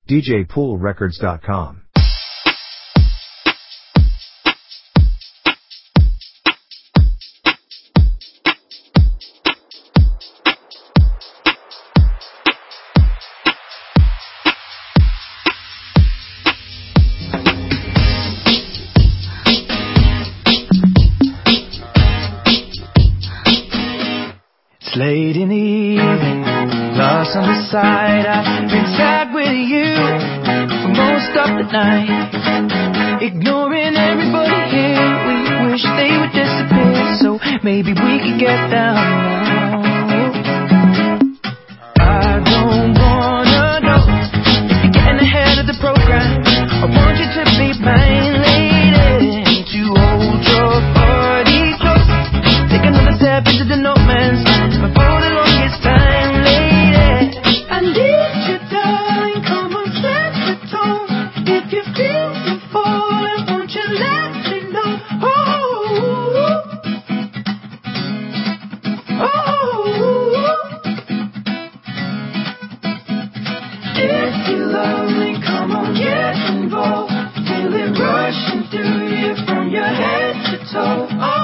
DJPoolRecords.com. It's late in the evening, lost on the side. I've been sad with you for most of the night, ignoring everybody here. We wish they would disappear, so maybe we could get down now. I don't wanna know if you're getting ahead of the program. I want you to be mine, lady, to hold your body close. Take another step into the no man's land before the longest time, lady. I need you, darling, come on, set the tone. If you feel the falling, won't you let me know? If you love me, come on, get involved. Feel it rushing through you from your head to toe.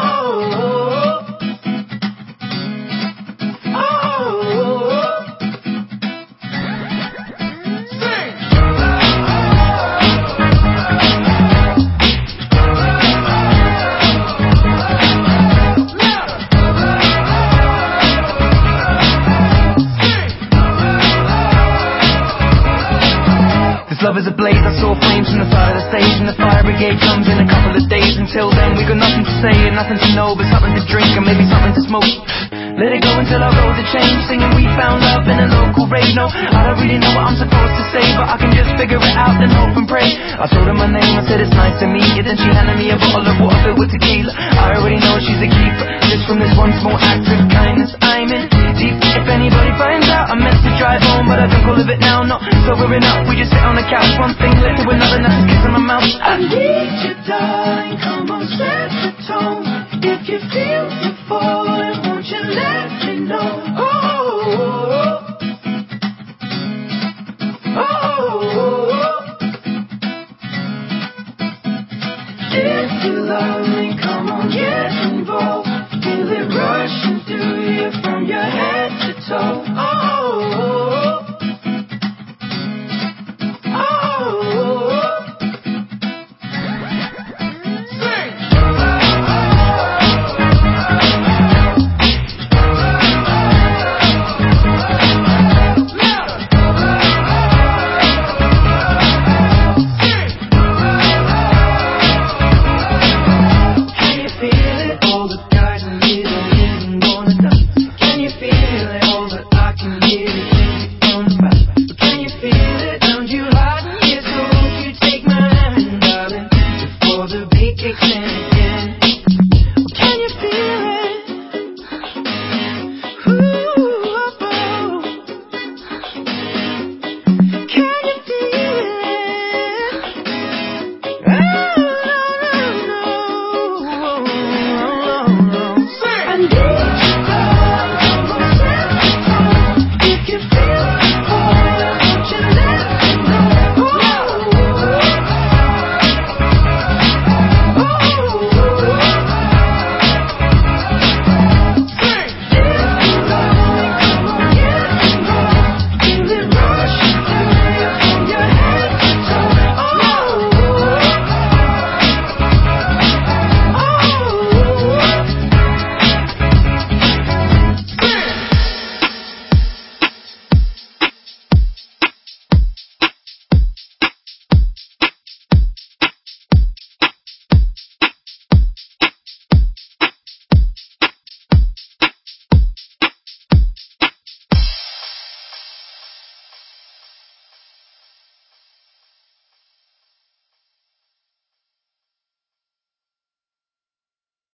Love is a blaze, I saw flames from the side of the stage, and the fire brigade comes in a couple of days. Until then we got nothing to say and nothing to know, but something to drink and maybe something to smoke. Let it go until our roads are changed, singing we found love in a local rave. No, I don't really know what I'm supposed to say, but I can just figure it out and hope and pray. I told her my name, I said it's nice to meet you, then she handed me a bottle of water filled with tequila. I already know she's a keeper, just from this one small act of kindness I'm in deep. If anybody finds out, I meant to drive home, but I think all of it now, not sobering up. We just sit on the couch, one thing led to another, now she's kissing my mouth. I need you, darling, come on, set the tone. If you feel the falling, won't you let me know?